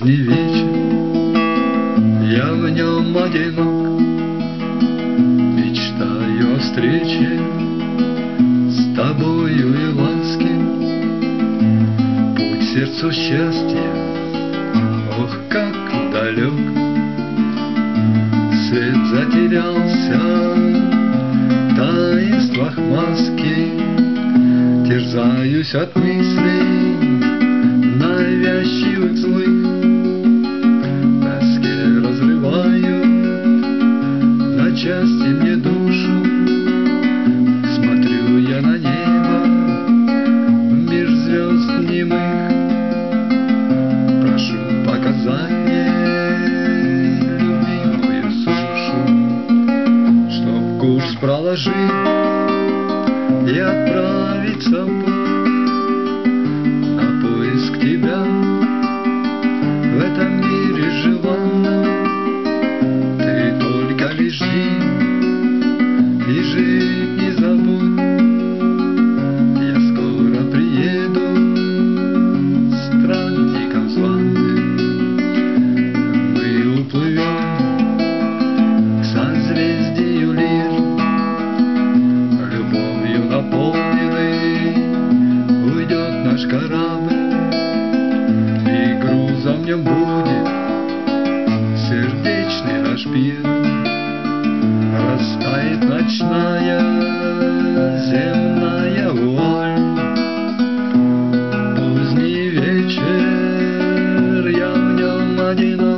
Поздний вечер, я в нем одинок, мечтаю о встрече с тобою и ласке. Путь сердцу счастья, ох, как далек. Свет затерялся в таинствах маски. Терзаюсь от мыслей навязчивых злых. В тоске разрываю на части мне душу. Смотрю я на небо меж звезд немых. Прошу показать мне любимую сушу, чтоб курс проложить и отправиться в путь на поиск тебя в этом мире желанном. Ты только лишь жди и жить не забудь. Я скоро приеду странником званым. Мы уплывем к созвездию лир, любовью наполненный уйдет наш корабль, и грузом в нем будет сердечный наш пир. Растает ночная земная вуаль. Поздний вечер, я в нем одинок.